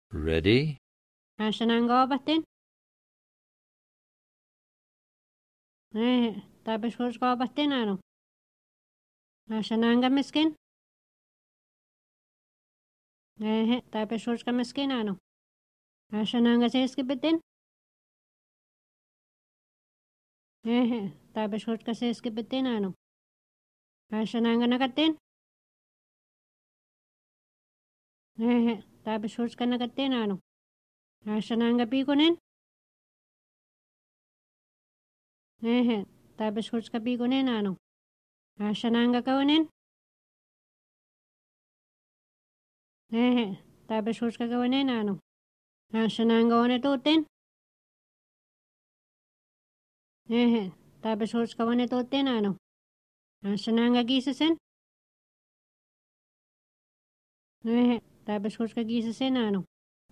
Ready? Ashanangobatin. Tabishkushkobatin ano. Ashananga miskin. Tabishkushka miskin ano. Ashananga seskibitin. Tabishkushka seskibitin ano. Ashananga nagatin. Tabishkushka nagatin ano. Ashananga bigunin. Tabishkushka bigunin ano. Ashananga kaunin. Tabishkushka kaunin ano. Ashananga onitutin. Tabishkushka onitutin ano. Ashananga gisasin. Tabishkushka gisasin ano.